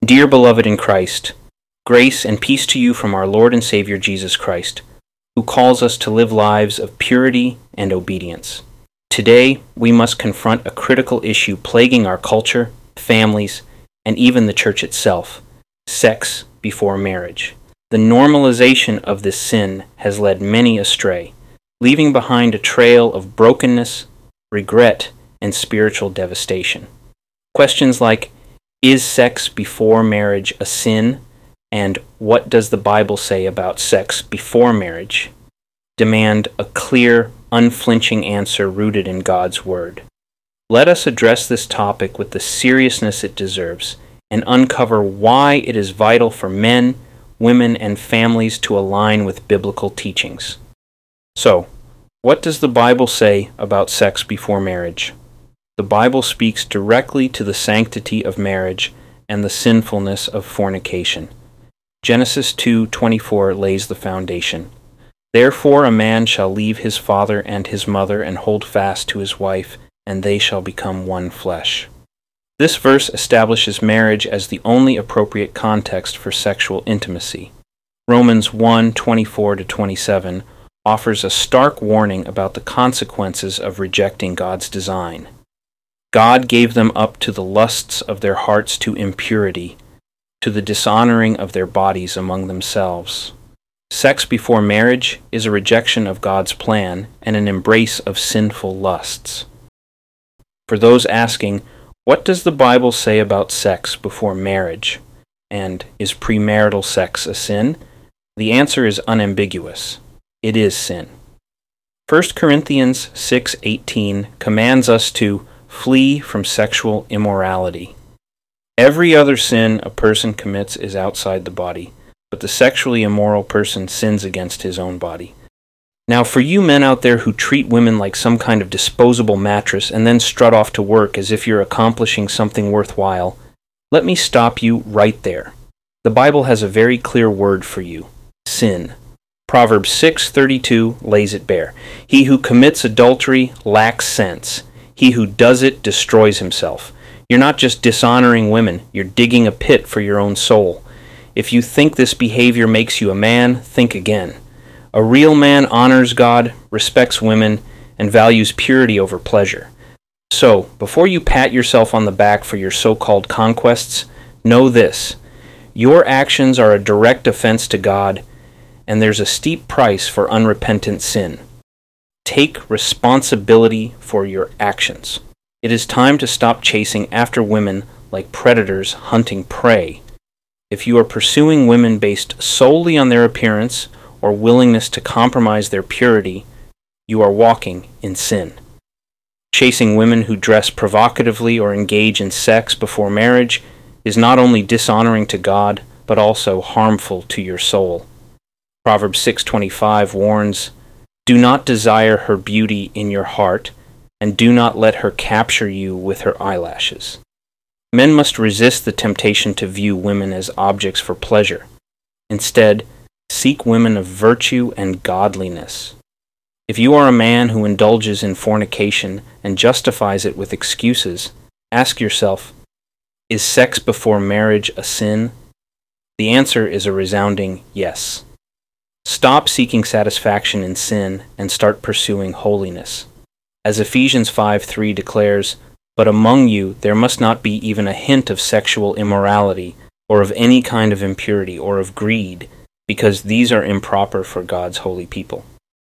Dear beloved in Christ, grace and peace to you from our Lord and Savior Jesus Christ, who calls us to live lives of purity and obedience. Today, we must confront a critical issue plaguing our culture, families, and even the church itself: sex before marriage. The normalization of this sin has led many astray, leaving behind a trail of brokenness, regret, and spiritual devastation. Questions like, is sex before marriage a sin? And what does the Bible say about sex before marriage? Demand a clear, unflinching answer rooted in God's Word. Let us address this topic with the seriousness it deserves and uncover why it is vital for men, women, and families to align with biblical teachings. So, what does the Bible say about sex before marriage? The Bible speaks directly to the sanctity of marriage and the sinfulness of fornication. Genesis 2:24 lays the foundation. Therefore a man shall leave his father and his mother and hold fast to his wife, and they shall become one flesh. This verse establishes marriage as the only appropriate context for sexual intimacy. Romans 1:24-27 offers a stark warning about the consequences of rejecting God's design. God gave them up to the lusts of their hearts to impurity, to the dishonoring of their bodies among themselves. Sex before marriage is a rejection of God's plan and an embrace of sinful lusts. For those asking, what does the Bible say about sex before marriage? And is premarital sex a sin? The answer is unambiguous. It is sin. 1 Corinthians 6:18 commands us to flee from sexual immorality. Every other sin a person commits is outside the body, but the sexually immoral person sins against his own body. Now, for you men out there who treat women like some kind of disposable mattress and then strut off to work as if you're accomplishing something worthwhile, let me stop you right there. The Bible has a very clear word for you: sin. Proverbs 6:32 lays it bare. He who commits adultery lacks sense. He who does it destroys himself. You're not just dishonoring women, you're digging a pit for your own soul. If you think this behavior makes you a man, think again. A real man honors God, respects women, and values purity over pleasure. So, before you pat yourself on the back for your so-called conquests, know this: your actions are a direct offense to God, and there's a steep price for unrepentant sin. Take responsibility for your actions. It is time to stop chasing after women like predators hunting prey. If you are pursuing women based solely on their appearance or willingness to compromise their purity, you are walking in sin. Chasing women who dress provocatively or engage in sex before marriage is not only dishonoring to God, but also harmful to your soul. Proverbs 6:25 warns, "Do not desire her beauty in your heart, and do not let her capture you with her eyelashes." Men must resist the temptation to view women as objects for pleasure. Instead, seek women of virtue and godliness. If you are a man who indulges in fornication and justifies it with excuses, ask yourself, is sex before marriage a sin? The answer is a resounding yes. Stop seeking satisfaction in sin and start pursuing holiness. As Ephesians 5:3 declares, "But among you there must not be even a hint of sexual immorality, or of any kind of impurity, or of greed, because these are improper for God's holy people."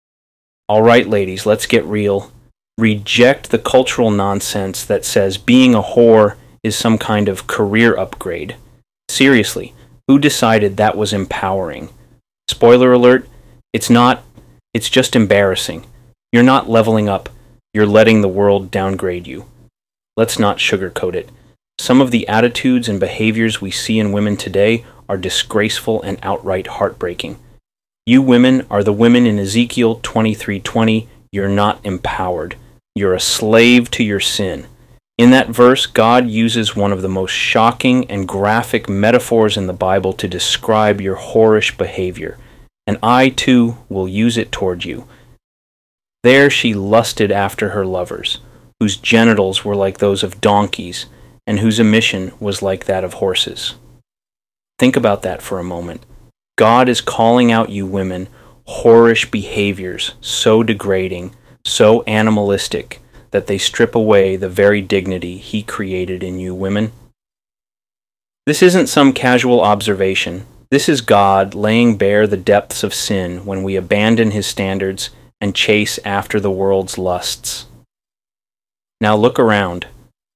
All right, ladies, let's get real. Reject the cultural nonsense that says being a whore is some kind of career upgrade. Seriously, who decided that was empowering? Spoiler alert, it's not. It's just embarrassing. You're not leveling up. You're letting the world downgrade you. Let's not sugarcoat it. Some of the attitudes and behaviors we see in women today are disgraceful and outright heartbreaking. You women are the women in Ezekiel 23:20. You're not empowered. You're a slave to your sin. In that verse, God uses one of the most shocking and graphic metaphors in the Bible to describe your whorish behavior, and I too will use it toward you. There she lusted after her lovers, whose genitals were like those of donkeys, and whose emission was like that of horses. Think about that for a moment. God is calling out you women, whorish behaviors so degrading, so animalistic, that they strip away the very dignity He created in you women. This isn't some casual observation. This is God laying bare the depths of sin when we abandon His standards and chase after the world's lusts. Now look around.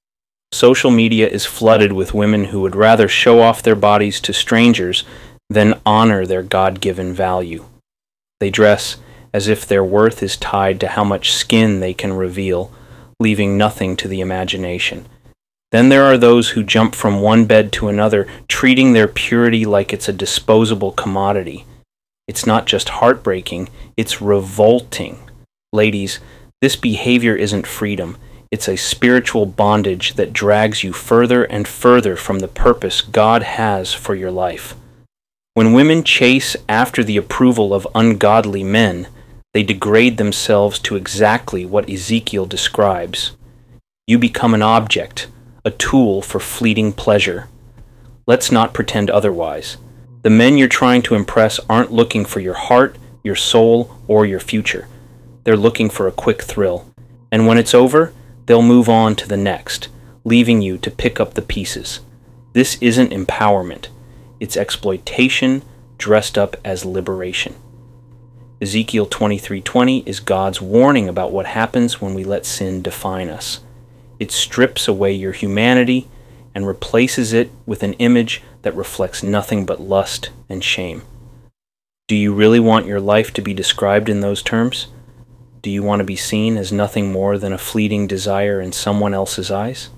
Social media is flooded with women who would rather show off their bodies to strangers than honor their God-given value. They dress as if their worth is tied to how much skin they can reveal, leaving nothing to the imagination. Then there are those who jump from one bed to another, treating their purity like it's a disposable commodity. It's not just heartbreaking, it's revolting. Ladies, this behavior isn't freedom. It's a spiritual bondage that drags you further and further from the purpose God has for your life. When women chase after the approval of ungodly men, they degrade themselves to exactly what Ezekiel describes. You become an object, a tool for fleeting pleasure. Let's not pretend otherwise. The men you're trying to impress aren't looking for your heart, your soul, or your future. They're looking for a quick thrill. And when it's over, they'll move on to the next, leaving you to pick up the pieces. This isn't empowerment. It's exploitation dressed up as liberation. Ezekiel 23:20 is God's warning about what happens when we let sin define us. It strips away your humanity and replaces it with an image that reflects nothing but lust and shame. Do you really want your life to be described in those terms? Do you want to be seen as nothing more than a fleeting desire in someone else's eyes?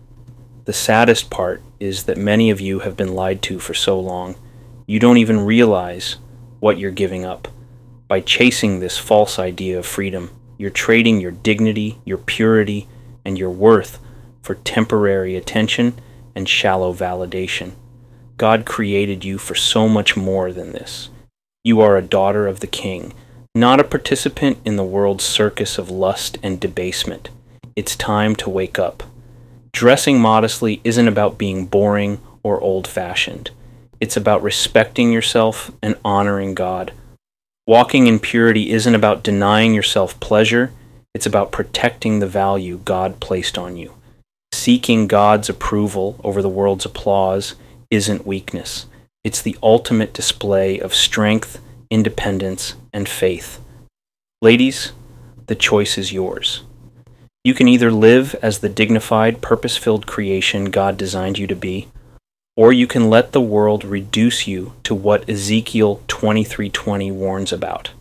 The saddest part is that many of you have been lied to for so long, you don't even realize what you're giving up. By chasing this false idea of freedom, you're trading your dignity, your purity, and your worth for temporary attention and shallow validation. God created you for so much more than this. You are a daughter of the King, not a participant in the world's circus of lust and debasement. It's time to wake up. Dressing modestly isn't about being boring or old-fashioned. It's about respecting yourself and honoring God. Walking in purity isn't about denying yourself pleasure. It's about protecting the value God placed on you. Seeking God's approval over the world's applause isn't weakness. It's the ultimate display of strength, independence, and faith. Ladies, the choice is yours. You can either live as the dignified, purpose-filled creation God designed you to be, or you can let the world reduce you to what Ezekiel 23:20 warns about.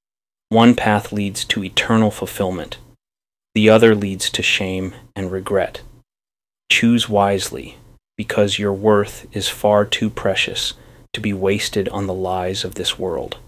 One path leads to eternal fulfillment. The other leads to shame and regret. Choose wisely, because your worth is far too precious to be wasted on the lies of this world.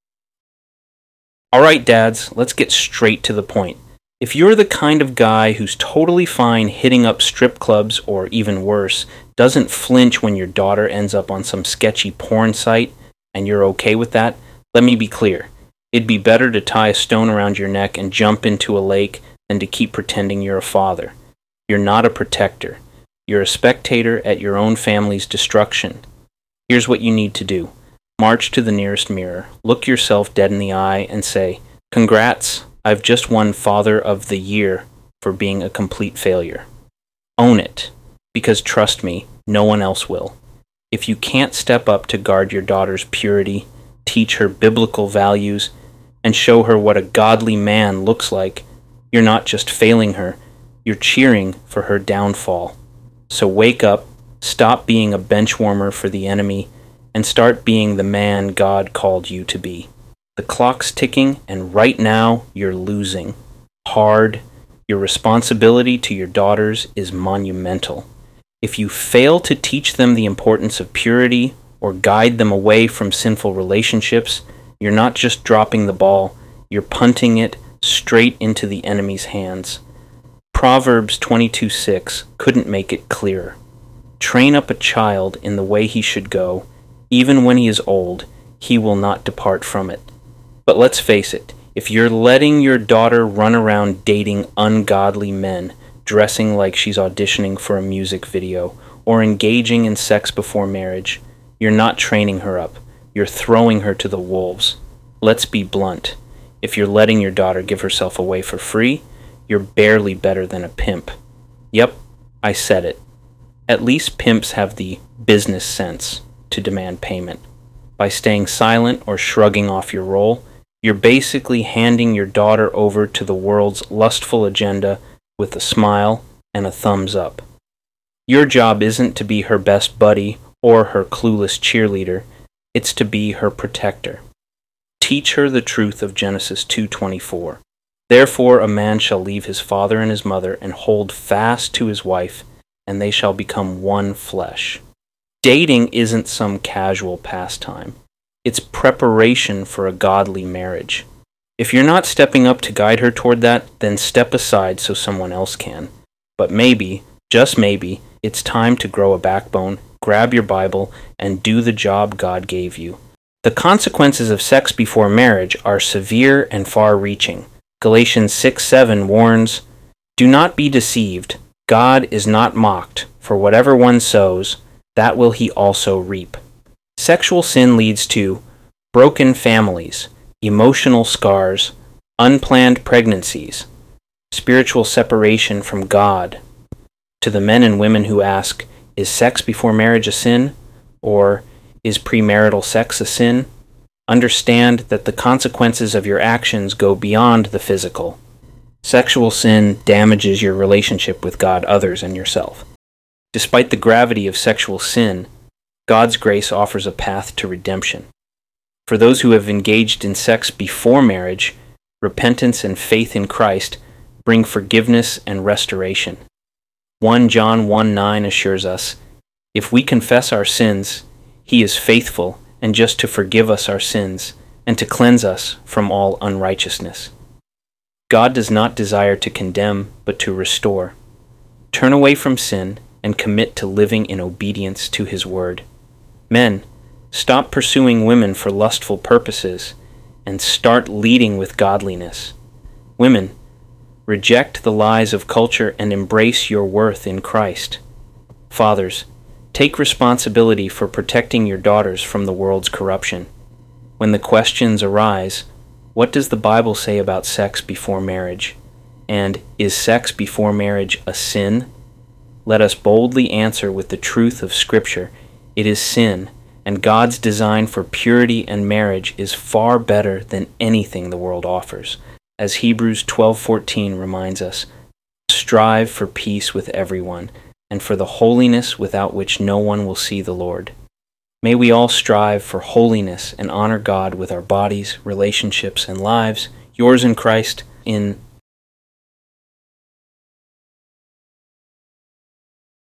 All right, dads, let's get straight to the point. If you're the kind of guy who's totally fine hitting up strip clubs, or even worse, doesn't flinch when your daughter ends up on some sketchy porn site, and you're okay with that, let me be clear. It'd be better to tie a stone around your neck and jump into a lake than to keep pretending you're a father. You're not a protector. You're a spectator at your own family's destruction. Here's what you need to do. March to the nearest mirror, look yourself dead in the eye, and say, "Congrats, I've just won Father of the Year for being a complete failure." Own it, because trust me, no one else will. If you can't step up to guard your daughter's purity, teach her biblical values, and show her what a godly man looks like, you're not just failing her, you're cheering for her downfall. So wake up, stop being a bench warmer for the enemy, and start being the man God called you to be. The clock's ticking, and right now you're losing. Hard. Your responsibility to your daughters is monumental. If you fail to teach them the importance of purity or guide them away from sinful relationships, you're not just dropping the ball, you're punting it straight into the enemy's hands. Proverbs 22:6 couldn't make it clearer. Train up a child in the way he should go. Even when he is old, he will not depart from it. But let's face it, if you're letting your daughter run around dating ungodly men, dressing like she's auditioning for a music video, or engaging in sex before marriage, You're not training her up. You're throwing her to the wolves. Let's be blunt. If you're letting your daughter give herself away for free, you're barely better than a pimp. Yep, I said it. At least pimps have the business sense to demand payment. By staying silent or shrugging off your role, you're basically handing your daughter over to the world's lustful agenda with a smile and a thumbs up. Your job isn't to be her best buddy or her clueless cheerleader, it's to be her protector. Teach her the truth of Genesis 2:24. Therefore a man shall leave his father and his mother and hold fast to his wife, and they shall become one flesh. Dating isn't some casual pastime. It's preparation for a godly marriage. If you're not stepping up to guide her toward that, then step aside so someone else can. But maybe, just maybe, it's time to grow a backbone, grab your Bible, and do the job God gave you. The consequences of sex before marriage are severe and far-reaching. Galatians 6:7 warns, "Do not be deceived. God is not mocked, for whatever one sows, that will he also reap." Sexual sin leads to broken families, emotional scars, unplanned pregnancies, spiritual separation from God. To the men and women who ask, is sex before marriage a sin? Or is premarital sex a sin? Understand that the consequences of your actions go beyond the physical. Sexual sin damages your relationship with God, others, and yourself. Despite the gravity of sexual sin, God's grace offers a path to redemption. For those who have engaged in sex before marriage, repentance and faith in Christ bring forgiveness and restoration. 1 John 1:9 assures us, "If we confess our sins, he is faithful and just to forgive us our sins and to cleanse us from all unrighteousness." God does not desire to condemn, but to restore. Turn away from sin and commit to living in obedience to his word. Men, stop pursuing women for lustful purposes and start leading with godliness. Women, reject the lies of culture and embrace your worth in Christ. Fathers, take responsibility for protecting your daughters from the world's corruption. When the questions arise, what does the Bible say about sex before marriage? And is sex before marriage a sin? Let us boldly answer with the truth of Scripture. It is sin, and God's design for purity and marriage is far better than anything the world offers. As Hebrews 12:14 reminds us, strive for peace with everyone, and for the holiness without which no one will see the Lord. May we all strive for holiness and honor God with our bodies, relationships, and lives, yours in Christ, in